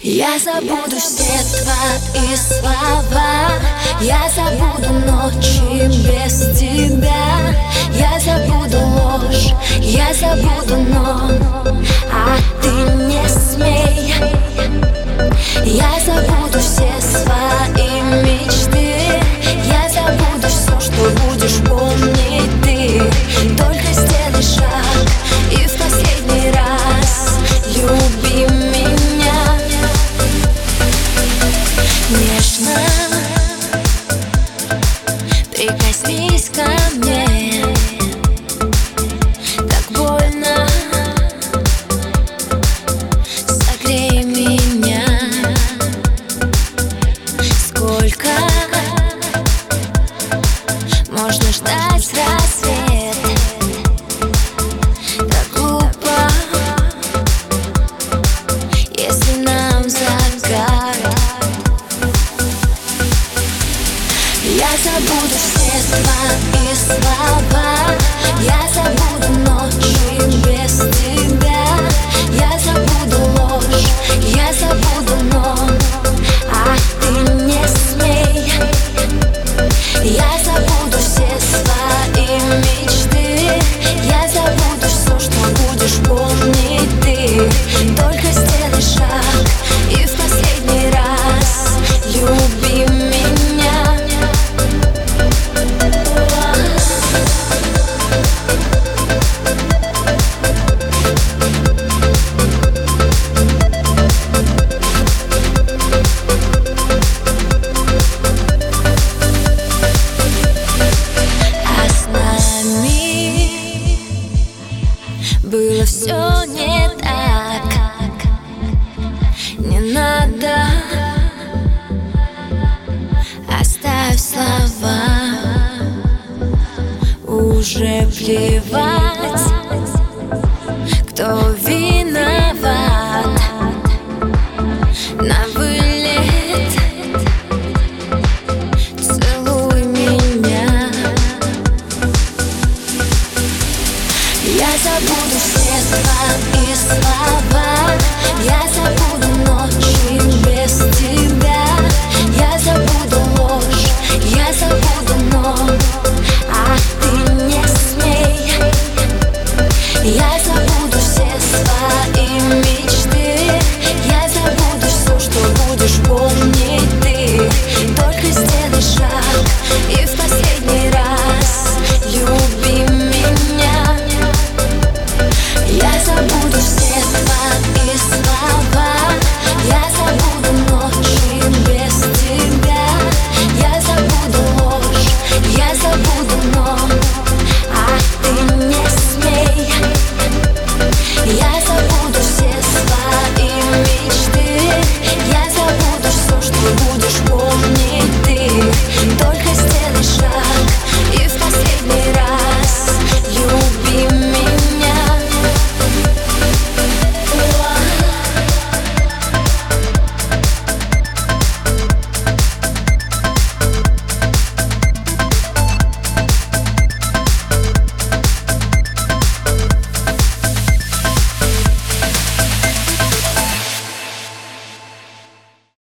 Я забуду все твои слова, я забуду ночи без тебя, я забуду ложь, я забуду но, а ты не смей. Я забуду все свои мечты, я забуду все, что будешь помнить ты. Только сделай шаг и в последний раз люби меня нежно, прикоснись ко мне. Так больно, согрей меня. Сколько можно ждать рассвет? Так глупо, если нам закат. Я забуду все твои слова, я забуду ночи без тебя, я забуду ложь, я забуду но, а ты не смей. Я забуду все свои мечты, я забуду все, что будешь помнить ты. Только сделай шаг и в последний раз люби меня. Было все не так, не надо, оставь слова, уже плевать.